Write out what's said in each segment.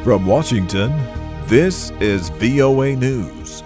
From Washington, this is VOA News.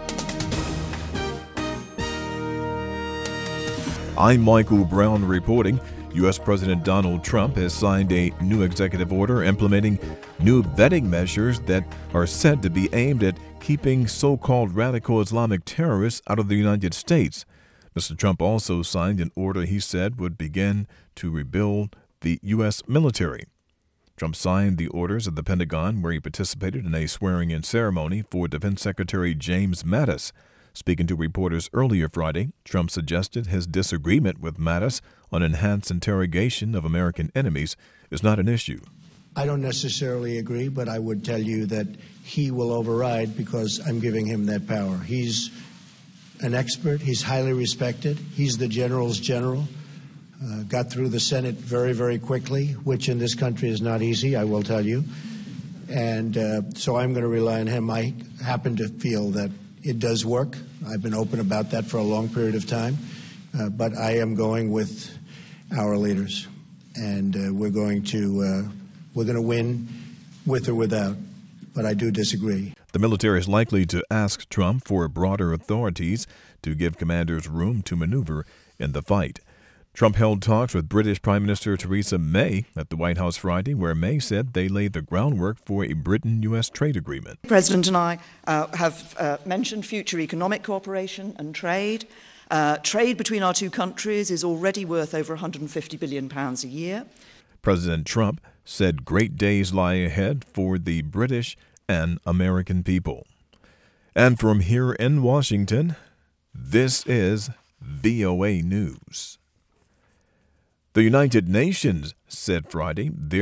I'm Michael Brown reporting. U.S. President Donald Trump has signed a new executive order implementing new vetting measures that are said to be aimed at keeping so-called radical Islamic terrorists out of the United States. Mr. Trump also signed an order he said would begin to rebuild the U.S. military. Trump signed the orders at the Pentagon, where he participated in a swearing-in ceremony for Defense Secretary James Mattis. Speaking to reporters earlier Friday, Trump suggested his disagreement with Mattis on enhanced interrogation of American enemies is not an issue. I don't necessarily agree, but I would tell you that he will override because I'm giving him that power. He's an expert. He's highly respected. He's the general's general. Got through the Senate very, very quickly, which in this country is not easy, I will tell you. And so I'm going to rely on him. I happen to feel that it does work. I've been open about that for a long period of time. But I am going with our leaders. And we're going to win with or without. But I do disagree. The military is likely to ask Trump for broader authorities to give commanders room to maneuver in the fight. Trump held talks with British Prime Minister Theresa May at the White House Friday, where May said they laid the groundwork for a Britain-U.S. trade agreement. The President and I have mentioned future economic cooperation and trade. Trade between our two countries is already worth over £150 billion a year. President Trump said great days lie ahead for the British and American people. And from here in Washington, this is VOA News. The United Nations said Friday